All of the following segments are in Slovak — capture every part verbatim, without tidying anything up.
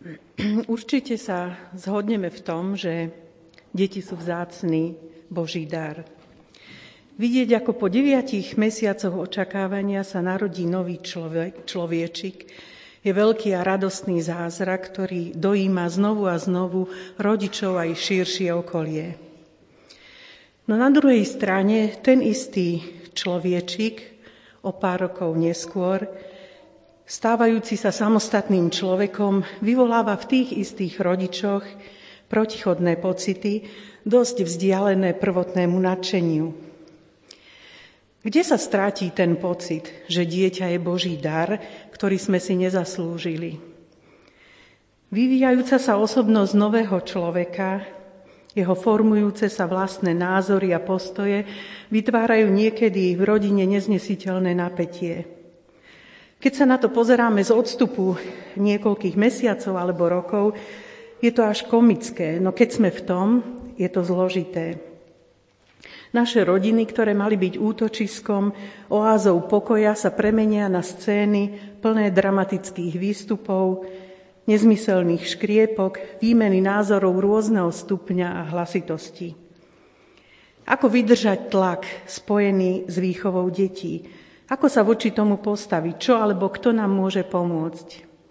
Určite sa zhodneme v tom, že deti sú vzácny Boží dar. Vidieť, ako po deviatich mesiacoch očakávania sa narodí nový človek, človečik, je veľký a radostný zázrak, ktorý dojíma znovu a znovu rodičov aj širšie okolie. No na druhej strane ten istý človečik o pár rokov neskôr, stávajúci sa samostatným človekom, vyvoláva v tých istých rodičoch protichodné pocity, dosť vzdialené prvotnému nadšeniu. Kde sa stratí ten pocit, že dieťa je Boží dar, ktorý sme si nezaslúžili? Vyvíjajúca sa osobnosť nového človeka, jeho formujúce sa vlastné názory a postoje vytvárajú niekedy v rodine neznesiteľné napätie. Keď sa na to pozeráme z odstupu niekoľkých mesiacov alebo rokov, je to až komické, no keď sme v tom, je to zložité. Naše rodiny, ktoré mali byť útočiskom, oázou pokoja, sa premenia na scény plné dramatických výstupov, nezmyselných škriepok, výmeny názorov rôzneho stupňa a hlasitosti. Ako vydržať tlak spojený s výchovou detí? Ako sa voči tomu postaviť? Čo alebo kto nám môže pomôcť?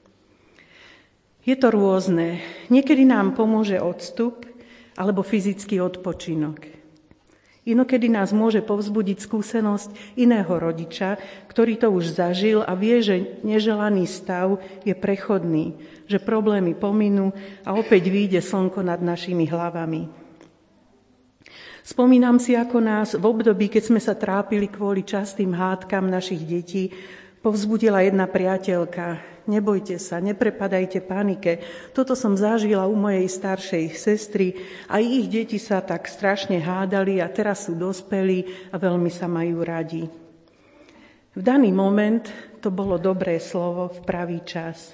Je to rôzne. Niekedy nám pomôže odstup alebo fyzický odpočinok. Inokedy nás môže povzbudiť skúsenosť iného rodiča, ktorý to už zažil a vie, že neželaný stav je prechodný, že problémy pominú a opäť vyjde slnko nad našimi hlavami. Spomínam si, ako nás v období, keď sme sa trápili kvôli častým hádkam našich detí, povzbudila jedna priateľka. Nebojte sa, neprepadajte panike. Toto som zažila u mojej staršej sestry a ich deti sa tak strašne hádali a teraz sú dospelí a veľmi sa majú radi. V daný moment to bolo dobré slovo v pravý čas.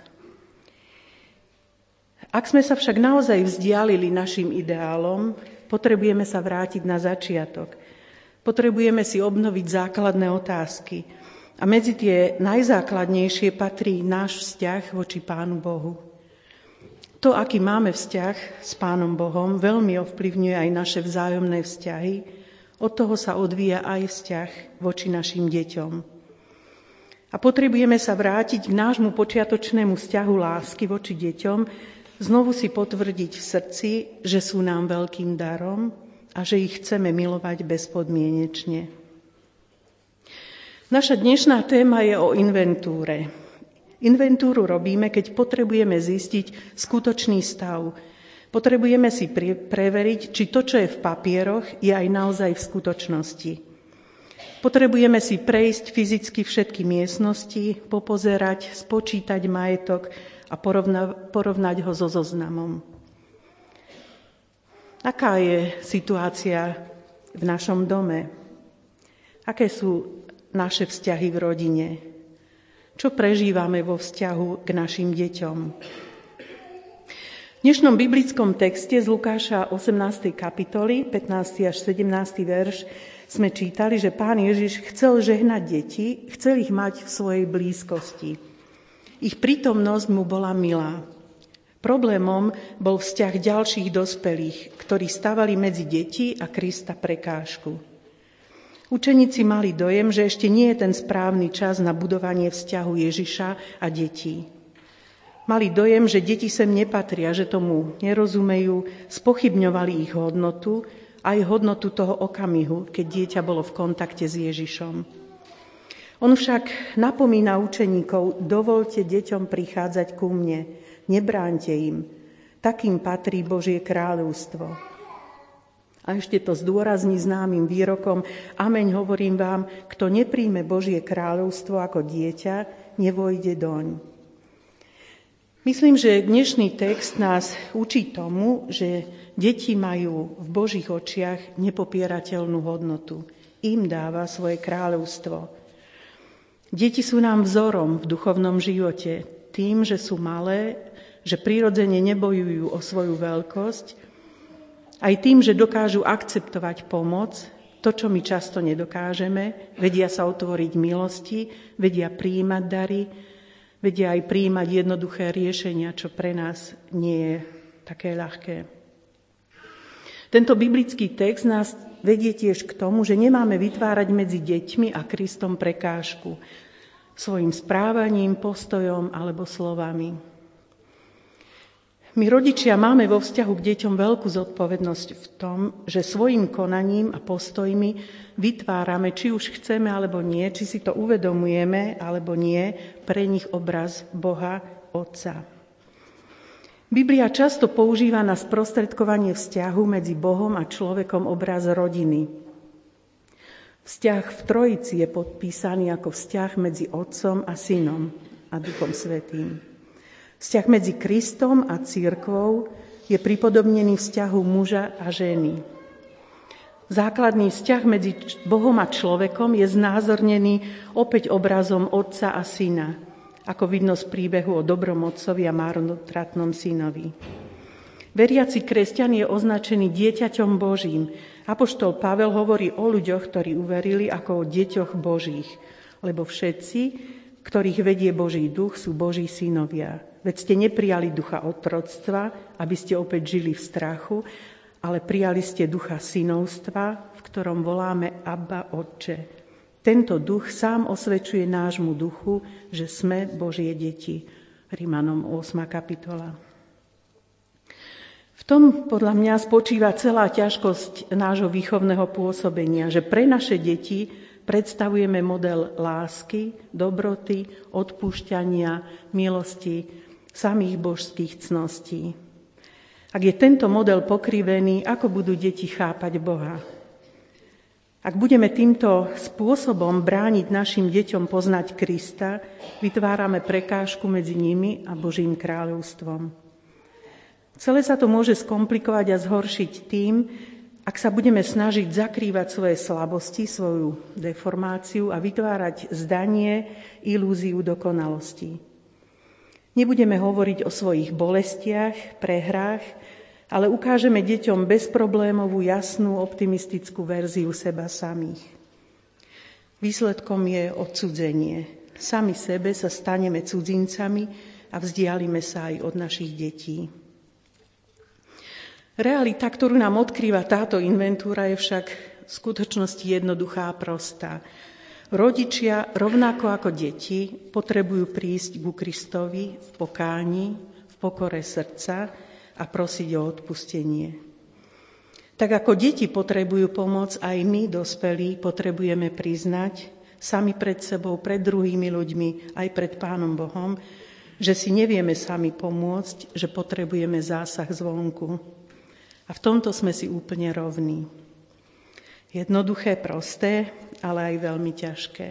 Ak sme sa však naozaj vzdialili našim ideálom, potrebujeme sa vrátiť na začiatok. Potrebujeme si obnoviť základné otázky. A medzi tie najzákladnejšie patrí náš vzťah voči Pánu Bohu. To, aký máme vzťah s Pánom Bohom, veľmi ovplyvňuje aj naše vzájomné vzťahy. Od toho sa odvíja aj vzťah voči našim deťom. A potrebujeme sa vrátiť k nášmu počiatočnému vzťahu lásky voči deťom, znovu si potvrdiť v srdci, že sú nám veľkým darom a že ich chceme milovať bezpodmienečne. Naša dnešná téma je o inventúre. Inventúru robíme, keď potrebujeme zistiť skutočný stav. Potrebujeme si preveriť, či to, čo je v papieroch, je aj naozaj v skutočnosti. Potrebujeme si prejsť fyzicky všetky miestnosti, popozerať, spočítať majetok a porovna, porovnať ho so zoznamom. Aká je situácia v našom dome? Aké sú naše vzťahy v rodine? Čo prežívame vo vzťahu k našim deťom? V dnešnom biblickom texte z Lukáša osemnástej kapitoly, pätnásty až sedemnásty verš, sme čítali, že Pán Ježiš chcel žehnať deti, chcel ich mať v svojej blízkosti. Ich prítomnosť mu bola milá. Problémom bol vzťah ďalších dospelých, ktorí stavali medzi deti a Krista prekážku. Učeníci mali dojem, že ešte nie je ten správny čas na budovanie vzťahu Ježiša a detí. Mali dojem, že deti sem nepatria, že tomu nerozumejú, spochybňovali ich hodnotu, aj hodnotu toho okamihu, keď dieťa bolo v kontakte s Ježišom. On však napomína učeníkov, dovoľte deťom prichádzať ku mne, nebránte im, takým patrí Božie kráľovstvo. A ešte to zdôrazní známym výrokom, ameň hovorím vám, kto nepríjme Božie kráľovstvo ako dieťa, nevojde doň. Myslím, že dnešný text nás učí tomu, že deti majú v Božích očiach nepopierateľnú hodnotu. Im dáva svoje kráľovstvo. Deti sú nám vzorom v duchovnom živote, tým, že sú malé, že prirodzene nebojujú o svoju veľkosť, aj tým, že dokážu akceptovať pomoc, to, čo my často nedokážeme, vedia sa otvoriť milosti, vedia prijímať dary, vedia aj prijímať jednoduché riešenia, čo pre nás nie je také ľahké. Tento biblický text nás vedie tiež k tomu, že nemáme vytvárať medzi deťmi a Kristom prekážku svojim správaním, postojom alebo slovami. My rodičia máme vo vzťahu k deťom veľkú zodpovednosť v tom, že svojim konaním a postojmi vytvárame, či už chceme alebo nie, či si to uvedomujeme alebo nie, pre nich obraz Boha Otca. Biblia často používa na sprostredkovanie vzťahu medzi Bohom a človekom obraz rodiny. Vzťah v Trojici je podpísaný ako vzťah medzi Otcom a Synom a Duchom Svätým. Vzťah medzi Kristom a cirkvou je pripodobnený vzťahu muža a ženy. Základný vzťah medzi Bohom a človekom je znázornený opäť obrazom Otca a Syna, ako vidno z príbehu o dobrom otcovi a marnotratnom synovi. Veriaci kresťan je označený dieťaťom Božím. Apoštol Pavel hovorí o ľuďoch, ktorí uverili, ako o deťoch Božích, lebo všetci, ktorých vedie Boží duch, sú Boží synovia. Veď ste neprijali ducha otroctva, aby ste opäť žili v strachu, ale prijali ste ducha synovstva, v ktorom voláme Abba, Otče. Tento duch sám osvedčuje nášmu duchu, že sme Božie deti. Rimanom ôsma kapitola. V tom podľa mňa spočíva celá ťažkosť nášho výchovného pôsobenia, že pre naše deti predstavujeme model lásky, dobroty, odpúšťania, milosti, samých božských cností. Ak je tento model pokrivený, ako budú deti chápať Boha? Ak budeme týmto spôsobom brániť našim deťom poznať Krista, vytvárame prekážku medzi nimi a Božím kráľovstvom. Celé sa to môže skomplikovať a zhoršiť tým, ak sa budeme snažiť zakrývať svoje slabosti, svoju deformáciu a vytvárať zdanie, ilúziu dokonalosti. Nebudeme hovoriť o svojich bolestiach, prehrách, ale ukážeme deťom bezproblémovú, jasnú, optimistickú verziu seba samých. Výsledkom je odcudzenie. Sami sebe sa staneme cudzincami a vzdialime sa aj od našich detí. Realita, ktorú nám odkrýva táto inventúra, je však v skutočnosti jednoduchá a prostá. Rodičia, rovnako ako deti, potrebujú prísť ku Kristovi v pokáni, v pokore srdca a prosiť o odpustenie. Tak ako deti potrebujú pomoc, aj my, dospelí, potrebujeme priznať sami pred sebou, pred druhými ľuďmi, aj pred Pánom Bohom, že si nevieme sami pomôcť, že potrebujeme zásah zvonku. A v tomto sme si úplne rovní. Jednoduché, prosté, ale aj veľmi ťažké.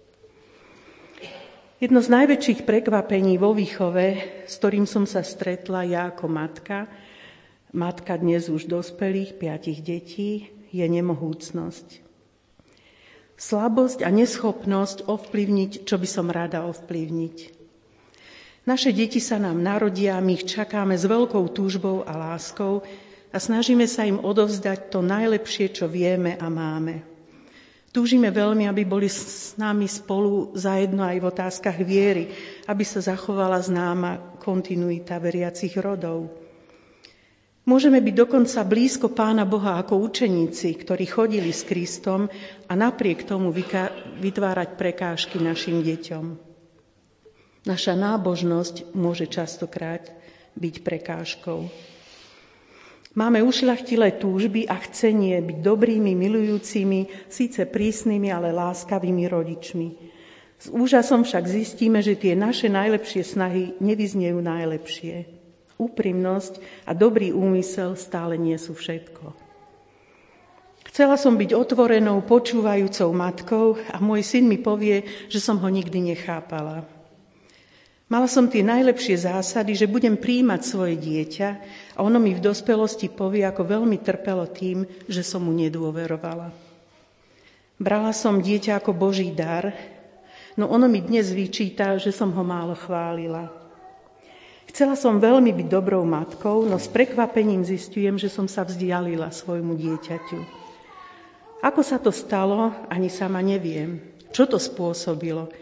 Jedno z najväčších prekvapení vo výchove, s ktorým som sa stretla ja ako matka, matka dnes už dospelých, piatich detí, je nemohúcnosť. Slabosť a neschopnosť ovplyvniť, čo by som rada ovplyvniť. Naše deti sa nám narodia, my ich čakáme s veľkou túžbou a láskou, a snažíme sa im odovzdať to najlepšie, čo vieme a máme. Túžime veľmi, aby boli s nami spolu zajedno aj v otázkach viery, aby sa zachovala známa kontinuita veriacich rodov. Môžeme byť dokonca blízko Pána Boha ako učeníci, ktorí chodili s Kristom a napriek tomu vytvárať prekážky našim deťom. Naša nábožnosť môže častokrát byť prekážkou. Máme ušľachtilé túžby a chcenie byť dobrými, milujúcimi, síce prísnymi, ale láskavými rodičmi. S úžasom však zistíme, že tie naše najlepšie snahy nevyznejú najlepšie. Úprimnosť a dobrý úmysel stále nie sú všetko. Chcela som byť otvorenou, počúvajúcou matkou a môj syn mi povie, že som ho nikdy nechápala. Mala som tie najlepšie zásady, že budem prijímať svoje dieťa a ono mi v dospelosti povie, ako veľmi trpelo tým, že som mu nedôverovala. Brala som dieťa ako Boží dar, no ono mi dnes vyčíta, že som ho málo chválila. Chcela som veľmi byť dobrou matkou, no s prekvapením zistujem, že som sa vzdialila svojmu dieťaťu. Ako sa to stalo, ani sama neviem. Čo to spôsobilo?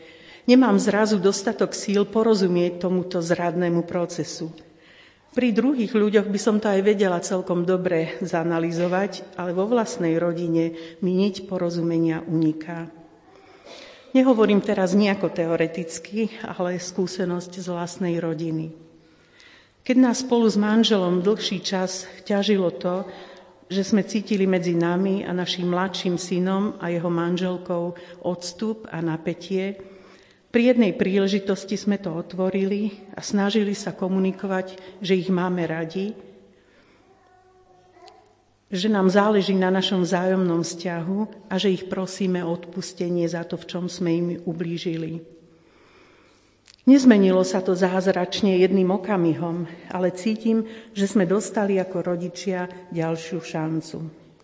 Nemám zrazu dostatok síl porozumieť tomuto zradnému procesu. Pri druhých ľuďoch by som to aj vedela celkom dobre zanalyzovať, ale vo vlastnej rodine mi niť porozumenia uniká. Nehovorím teraz nejako teoreticky, ale skúsenosť z vlastnej rodiny. Keď nás spolu s manželom dlhší čas ťažilo to, že sme cítili medzi nami a naším mladším synom a jeho manželkou odstup a napätie, pri jednej príležitosti sme to otvorili a snažili sa komunikovať, že ich máme radi, že nám záleží na našom vzájomnom vzťahu a že ich prosíme o odpustenie za to, v čom sme im ublížili. Nezmenilo sa to zázračne jedným okamihom, ale cítim, že sme dostali ako rodičia ďalšiu šancu.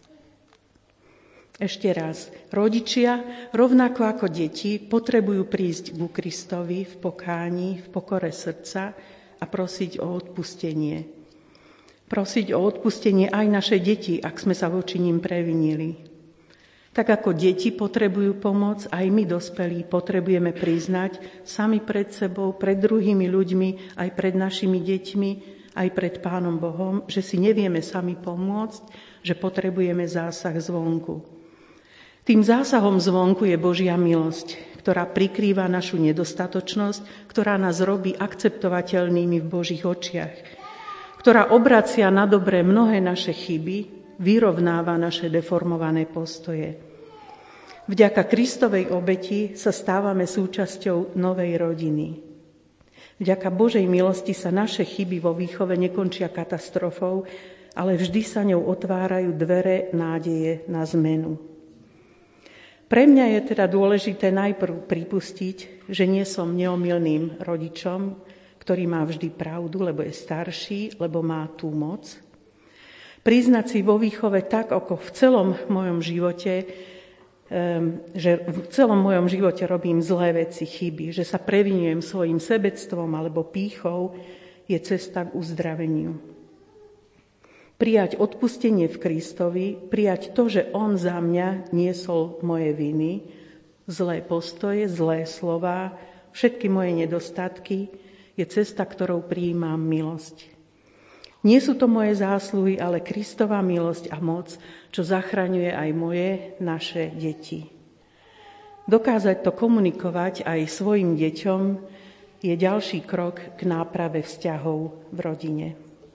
Ešte raz, rodičia, rovnako ako deti, potrebujú prísť ku Kristovi v pokáni, v pokore srdca a prosiť o odpustenie. Prosiť o odpustenie aj naše deti, ak sme sa voči nim previnili. Tak ako deti potrebujú pomoc, aj my dospelí potrebujeme priznať sami pred sebou, pred druhými ľuďmi, aj pred našimi deťmi, aj pred Pánom Bohom, že si nevieme sami pomôcť, že potrebujeme zásah zvonku. Tým zásahom zvonku je Božia milosť, ktorá prikrýva našu nedostatočnosť, ktorá nás robí akceptovateľnými v Božích očiach, ktorá obracia na dobre mnohé naše chyby, vyrovnáva naše deformované postoje. Vďaka Kristovej obeti sa stávame súčasťou novej rodiny. Vďaka Božej milosti sa naše chyby vo výchove nekončia katastrofou, ale vždy sa ňou otvárajú dvere nádeje na zmenu. Pre mňa je teda dôležité najprv pripustiť, že nie som neomylným rodičom, ktorý má vždy pravdu, lebo je starší, lebo má tú moc. Priznať si vo výchove tak, ako v celom mojom živote, že v celom mojom živote robím zlé veci, chyby, že sa previnujem svojim sebectvom alebo pýchou, je cesta k uzdraveniu. Prijať odpustenie v Kristovi, prijať to, že On za mňa niesol moje viny, zlé postoje, zlé slová, všetky moje nedostatky, je cesta, ktorou prijímam milosť. Nie sú to moje zásluhy, ale Kristova milosť a moc, čo zachraňuje aj moje, naše deti. Dokázať to komunikovať aj svojim deťom je ďalší krok k náprave vzťahov v rodine.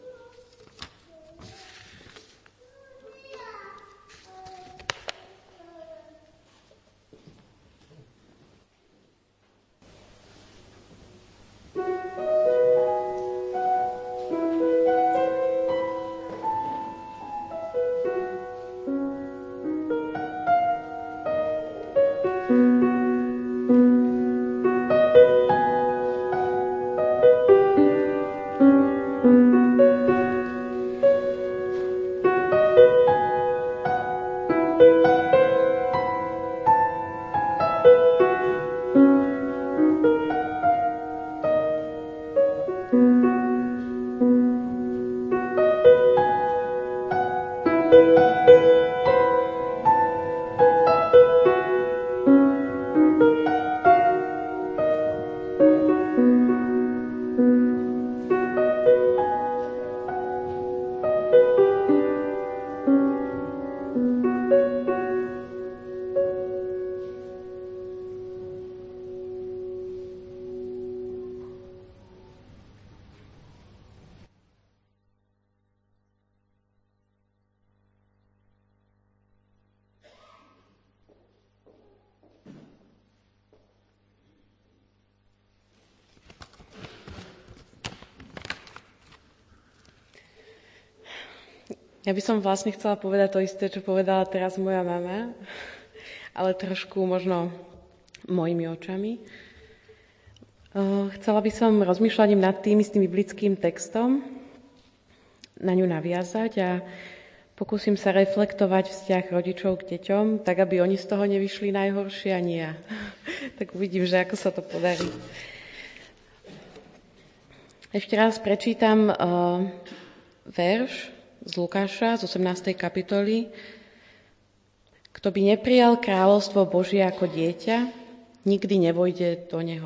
Ja by som vlastne chcela povedať to isté, čo povedala teraz moja mama, ale trošku možno mojimi očami. Chcela by som rozmýšľať nad tým istým biblickým textom, na ňu naviazať a pokúsim sa reflektovať vzťah rodičov k deťom, tak aby oni z toho nevyšli najhoršie ani ja. Tak uvidím, že ako sa to podarí. Ešte raz prečítam uh, verš z Lukáša, z osemnástej kapitoly. Kto by neprijal kráľovstvo Božie ako dieťa, nikdy nevojde do neho.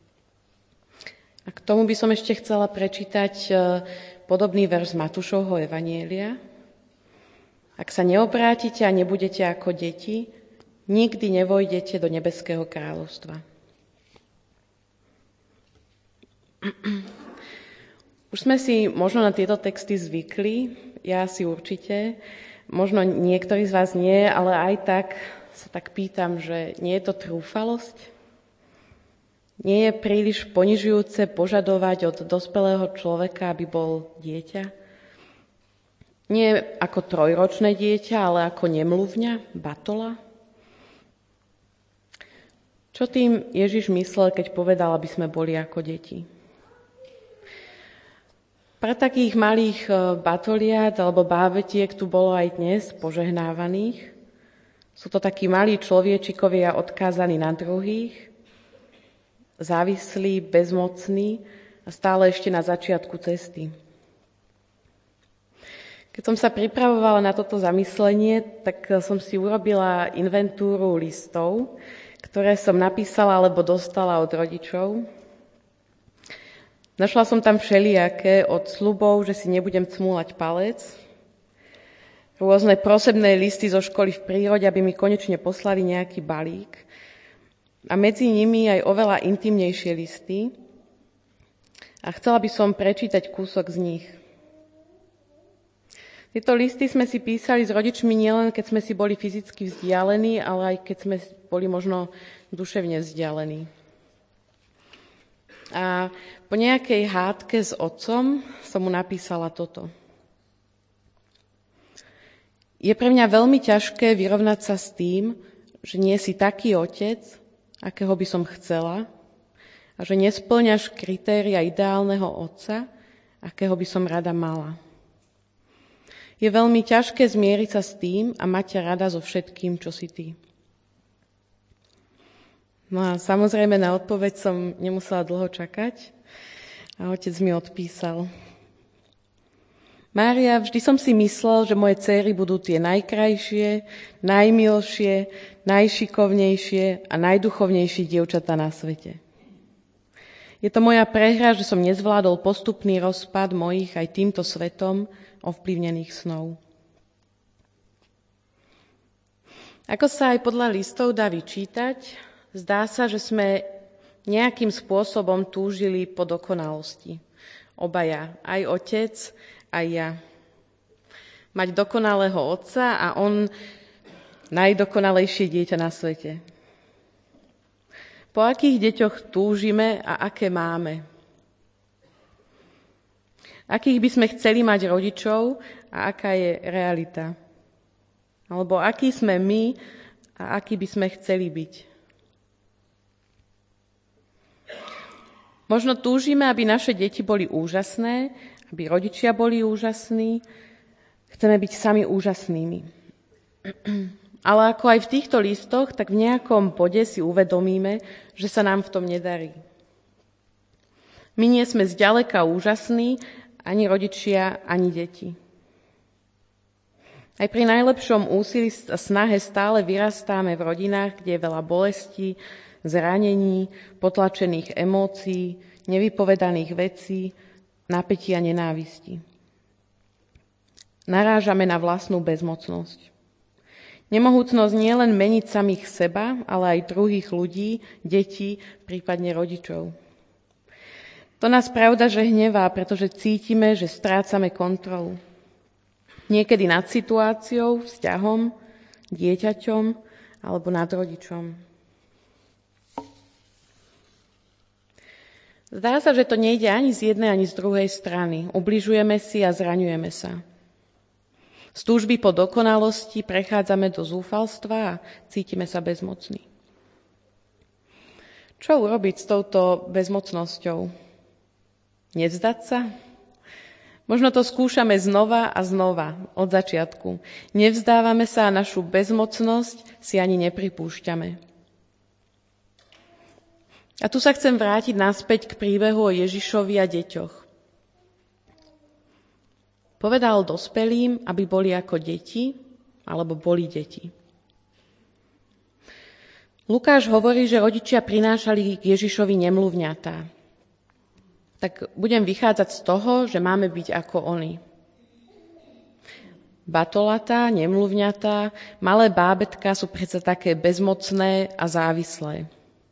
A k tomu by som ešte chcela prečítať podobný verš z Matúšovho evanjelia. Ak sa neobrátite a nebudete ako deti, nikdy nevojdete do nebeského kráľovstva. Už sme si možno na tieto texty zvykli, ja si určite, možno niektorí z vás nie, ale aj tak sa tak pýtam, že nie je to trúfalosť? Nie je príliš ponižujúce požadovať od dospelého človeka, aby bol dieťa? Nie ako trojročné dieťa, ale ako nemluvňa, batola? Čo tým Ježiš myslel, keď povedal, aby sme boli ako deti? Pre takých malých batoliat alebo bábetiek tu bolo aj dnes požehnávaných. Sú to takí malí človečikovia odkázaní na druhých, závislí, bezmocní a stále ešte na začiatku cesty. Keď som sa pripravovala na toto zamyslenie, tak som si urobila inventúru listov, ktoré som napísala alebo dostala od rodičov. Našla som tam všelijaké, od sľubov, že si nebudem cmúľať palec, rôzne prosebné listy zo školy v prírode, aby mi konečne poslali nejaký balík, a medzi nimi aj oveľa intimnejšie listy. A chcela by som prečítať kúsok z nich. Tieto listy sme si písali s rodičmi nielen, keď sme si boli fyzicky vzdialení, ale aj keď sme boli možno duševne vzdialení. A po nejakej hádke s otcom som mu napísala toto. Je pre mňa veľmi ťažké vyrovnať sa s tým, že nie si taký otec, akého by som chcela, a že nespĺňaš kritéria ideálneho otca, akého by som rada mala. Je veľmi ťažké zmieriť sa s tým a mať ťa rada so všetkým, čo si ty. No a samozrejme na odpoveď som nemusela dlho čakať a otec mi odpísal. Mária, vždy som si myslel, že moje dcéry budú tie najkrajšie, najmilšie, najšikovnejšie a najduchovnejšie dievčatá na svete. Je to moja prehra, že som nezvládol postupný rozpad mojich aj týmto svetom ovplyvnených snov. Ako sa aj podľa listov dá vyčítať, zdá sa, že sme nejakým spôsobom túžili po dokonalosti. Obaja, aj otec, aj ja. Mať dokonalého otca a on najdokonalejšie dieťa na svete. Po akých deťoch túžime a aké máme? Akých by sme chceli mať rodičov a aká je realita? Alebo akí sme my a akí by sme chceli byť? Možno túžime, aby naše deti boli úžasné, aby rodičia boli úžasní. Chceme byť sami úžasnými. Ale ako aj v týchto listoch, tak v nejakom bode si uvedomíme, že sa nám v tom nedarí. My nie sme zďaleka úžasní, ani rodičia, ani deti. Aj pri najlepšom úsilí a snahe stále vyrastáme v rodinách, kde je veľa bolestí, zranení, potlačených emócií, nevypovedaných vecí, napätia a nenávisti. Narážame na vlastnú bezmocnosť. Nemohúcnosť nie len meniť samých seba, ale aj druhých ľudí, detí, prípadne rodičov. To nás pravda, že hnevá, pretože cítime, že strácame kontrolu. Niekedy nad situáciou, vzťahom, dieťaťom alebo nad rodičom. Zdá sa, že to nejde ani z jednej, ani z druhej strany. Ubližujeme si a zraňujeme sa. Z túžby po dokonalosti prechádzame do zúfalstva a cítime sa bezmocní. Čo urobiť s touto bezmocnosťou? Nevzdať sa? Možno to skúšame znova a znova, od začiatku. Nevzdávame sa a našu bezmocnosť si ani nepripúšťame. A tu sa chcem vrátiť naspäť k príbehu o Ježišovi a deťoch. Povedal dospelým, aby boli ako deti, alebo boli deti. Lukáš hovorí, že rodičia prinášali k Ježišovi nemluvňatá. Tak budem vychádzať z toho, že máme byť ako oni. Batolatá, nemluvňatá, malé bábätká sú predsa také bezmocné a závislé.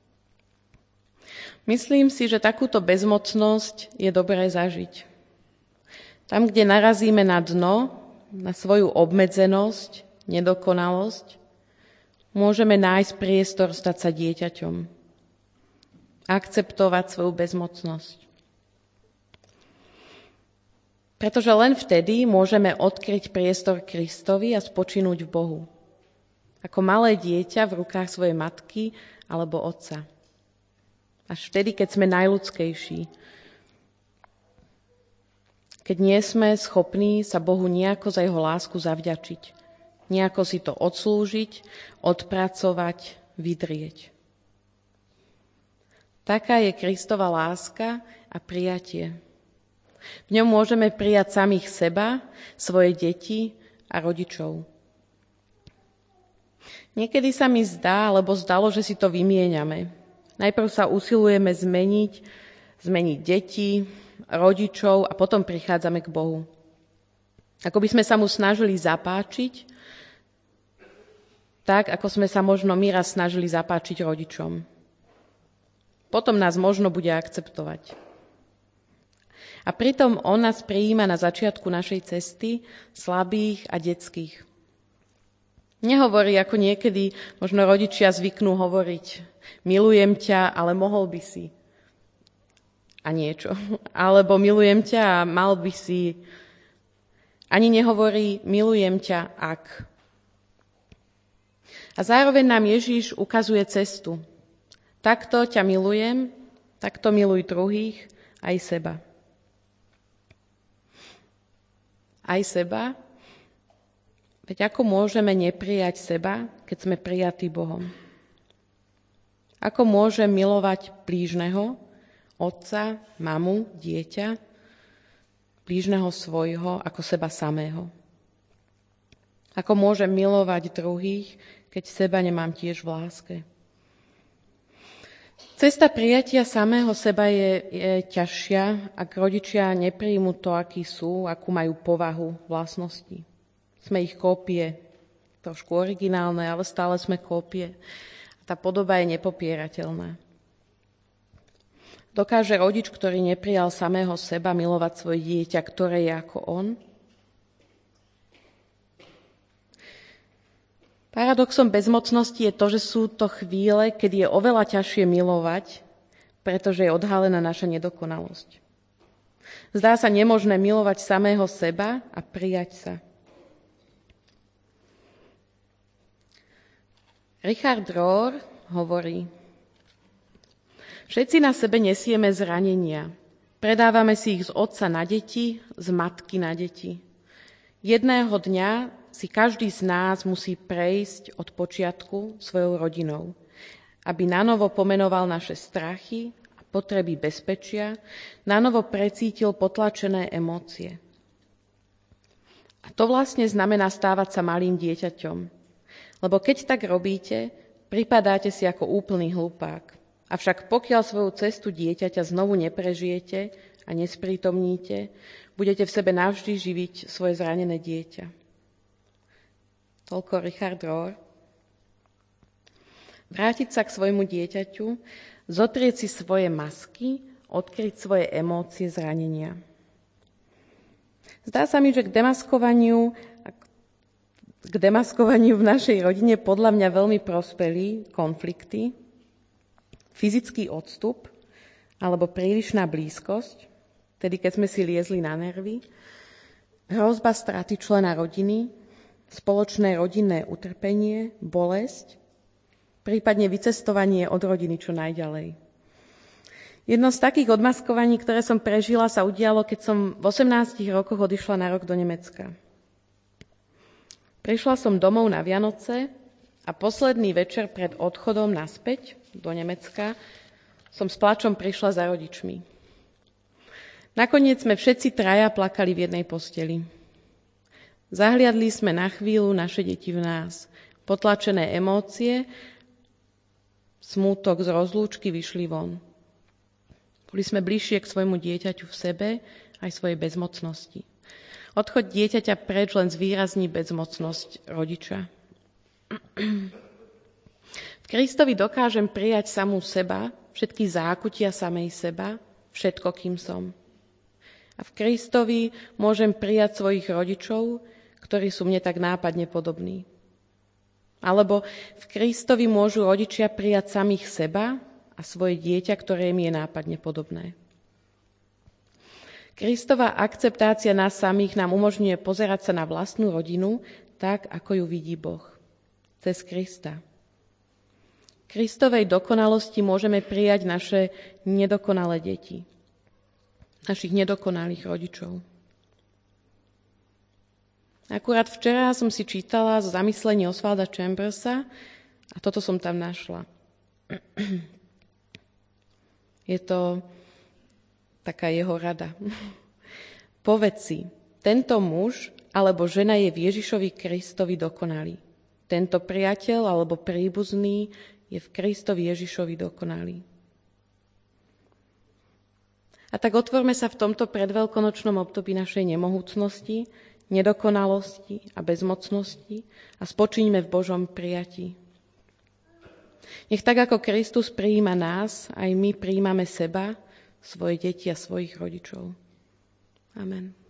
Myslím si, že takúto bezmocnosť je dobré zažiť. Tam, kde narazíme na dno, na svoju obmedzenosť, nedokonalosť, môžeme nájsť priestor stať sa dieťaťom. Akceptovať svoju bezmocnosť. Pretože len vtedy môžeme odkryť priestor Kristovi a spočinúť v Bohu. Ako malé dieťa v rukách svojej matky alebo otca. Až vtedy, keď sme najľudskejší. Keď nie sme schopní sa Bohu nejako za jeho lásku zavďačiť. Nejako si to odslúžiť, odpracovať, vydrieť. Taká je Kristova láska a prijatie. V ňom môžeme prijať samých seba, svoje deti a rodičov. Niekedy sa mi zdá, alebo zdalo, že si to vymieňame. Najprv sa usilujeme zmeniť, zmeniť deti, rodičov a potom prichádzame k Bohu. Ako by sme sa mu snažili zapáčiť, tak ako sme sa možno my raz snažili zapáčiť rodičom. Potom nás možno bude akceptovať. A pritom on nás prijíma na začiatku našej cesty, slabých a detských. Nehovorí, ako niekedy možno rodičia zvyknú hovoriť, milujem ťa, ale mohol by si. A niečo. Alebo milujem ťa a mal by si. Ani nehovorí, milujem ťa, ak. A zároveň nám Ježiš ukazuje cestu. Takto ťa milujem, takto miluj druhých, aj seba. Aj seba? Veď ako môžeme neprijať seba, keď sme prijatí Bohom? Ako môžem milovať blížneho, otca, mamu, dieťa, blížneho svojho ako seba samého? Ako môžem milovať druhých, keď seba nemám tiež v láske? Cesta prijatia samého seba je, je ťažšia, ak rodičia nepríjmu to, akí sú, akú majú povahu, vlastnosti. Sme ich kópie, trošku originálne, ale stále sme kópie. Tá podoba je nepopierateľná. Dokáže rodič, ktorý neprijal samého seba, milovať svoje dieťa, ktoré je ako on? Paradoxom bezmocnosti je to, že sú to chvíle, kedy je oveľa ťažšie milovať, pretože je odhalená naša nedokonalosť. Zdá sa nemožné milovať samého seba a prijať sa. Richard Rohr hovorí, všetci na sebe nesieme zranenia. Predávame si ich z otca na deti, z matky na deti. Jedného dňa si každý z nás musí prejsť od počiatku svojou rodinou, aby nanovo pomenoval naše strachy a potreby bezpečia, nanovo precítil potlačené emócie. A to vlastne znamená stávať sa malým dieťaťom. Lebo keď tak robíte, pripadáte si ako úplný hlupák. Avšak pokiaľ svoju cestu dieťaťa znovu neprežijete a nesprítomníte, budete v sebe navždy živiť svoje zranené dieťa. Toľko Richard Rohr. Vrátiť sa k svojmu dieťaťu, zotrieť si svoje masky, odkryť svoje emócie, zranenia. Zdá sa mi, že k demaskovaniu, k demaskovaniu v našej rodine podľa mňa veľmi prospeli konflikty, fyzický odstup alebo prílišná blízkosť, tedy keď sme si liezli na nervy, hrozba straty člena rodiny, spoločné rodinné utrpenie, bolesť, prípadne vycestovanie od rodiny čo najďalej. Jedno z takých odmaskovaní, ktoré som prežila, sa udialo, keď som v osemnástich rokoch odišla na rok do Nemecka. Prišla som domov na Vianoce a posledný večer pred odchodom naspäť do Nemecka som s plačom prišla za rodičmi. Nakoniec sme všetci traja plakali v jednej posteli. Zahliadli sme na chvíľu naše deti v nás, potlačené emócie smútok z rozlúčky vyšli von. Boli sme bližšie k svojmu dieťaťu v sebe aj svojej bezmocnosti. Odchod dieťaťa preč len zvýrazní bezmocnosť rodiča. V Kristovi dokážem prijať samú seba, všetky zákutia samej seba, všetko, kým som. A v Kristovi môžem prijať svojich rodičov, ktorí sú mne tak nápadne podobní. Alebo v Kristovi môžu rodičia prijať samých seba a svoje dieťa, ktoré mi je nápadne podobné. Kristova akceptácia nás samých nám umožňuje pozerať sa na vlastnú rodinu tak, ako ju vidí Boh. Cez Krista. Kristovej dokonalosti môžeme prijať naše nedokonalé deti. Našich nedokonalých rodičov. Akurát včera som si čítala zo zamyslení Oswalda Chambersa a toto som tam našla. Je to taká jeho rada. Povedz si, tento muž alebo žena je v Ježišovi Kristovi dokonalý. Tento priateľ alebo príbuzný je v Kristovi Ježišovi dokonalý. A tak otvorme sa v tomto predveľkonočnom období našej nemohúcnosti, nedokonalosti a bezmocnosti a spočíňme v Božom prijatí. Nech tak, ako Kristus prijíma nás, aj my prijímame seba, svoje deti a svojich rodičov. Amen.